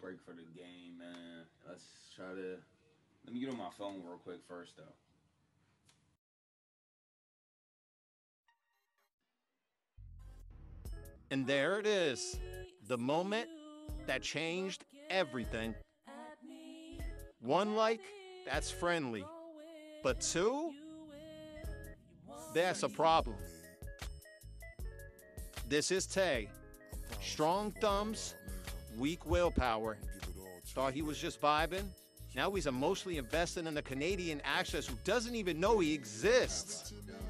break for the game, man. Let's try to. Let me get on my phone real quick first, though. And there it is, the moment that changed everything. One like, that's friendly. But two, that's a problem. This is Tay. Strong thumbs, weak willpower. Thought he was just vibing. Now he's emotionally invested in a Canadian actress who doesn't even know he exists.